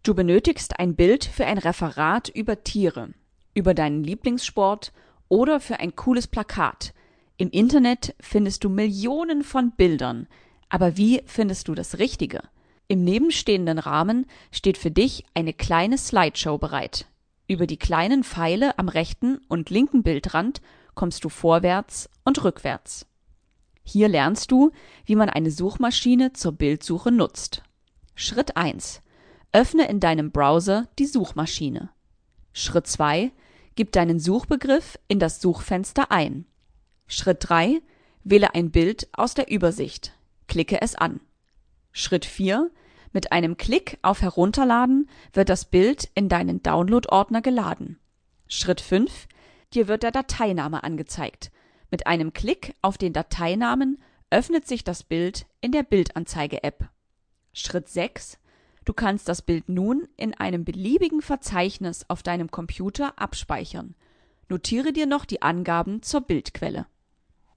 Du benötigst ein Bild für ein Referat über Tiere, über deinen Lieblingssport oder für ein cooles Plakat. Im Internet findest du Millionen von Bildern, aber wie findest du das Richtige? Im nebenstehenden Rahmen steht für dich eine kleine Slideshow bereit. Über die kleinen Pfeile am rechten und linken Bildrand kommst du vorwärts und rückwärts. Hier lernst du, wie man eine Suchmaschine zur Bildsuche nutzt. Schritt 1. Öffne in deinem Browser die Suchmaschine. Schritt 2. Gib deinen Suchbegriff in das Suchfenster ein. Schritt 3. Wähle ein Bild aus der Übersicht. Klicke es an. Schritt 4. Mit einem Klick auf Herunterladen wird das Bild in deinen Download-Ordner geladen. Schritt 5. Dir wird der Dateiname angezeigt. Mit einem Klick auf den Dateinamen öffnet sich das Bild in der Bildanzeige-App. Schritt 6. Du kannst das Bild nun in einem beliebigen Verzeichnis auf deinem Computer abspeichern. Notiere dir noch die Angaben zur Bildquelle.